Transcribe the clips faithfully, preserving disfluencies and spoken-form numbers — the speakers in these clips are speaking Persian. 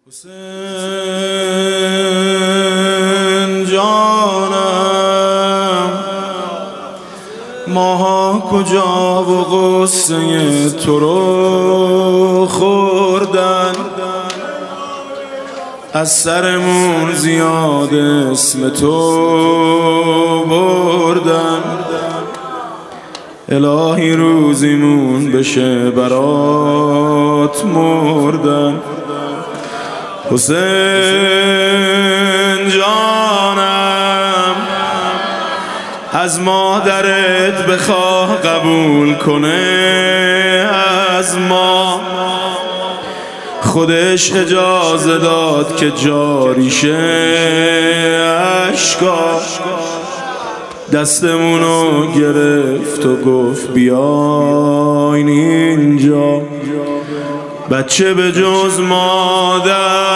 حسین جانم، ماها کجا و غصه تو رو خوردن، از سرمون زیاد اسم تو بردن. الهی روزیمون بشه برات مردن. حسین جانم، از مادرت بخواه قبول کنه از ما، خودش اجازه داد که جاری شه اشکا. دستمونو گرفت و گفت بیاین اینجا، بچه به جز مادر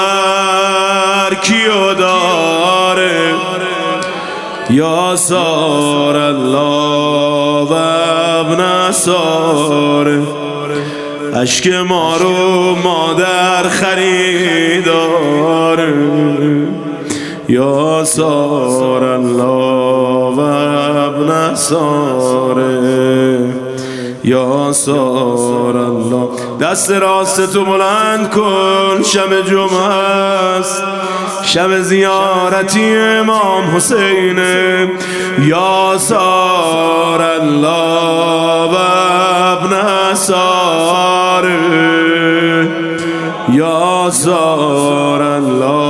کیو داره؟ یا سار الله و ابن ساره، اشک ما رو مادر خریداره. یا سار الله و ابن ساره، یا سار الله. دست راست تو بلند کن، شب جمعه است، شب زیارتی امام حسینه. یا سار الله و ابن ساره، یا سار الله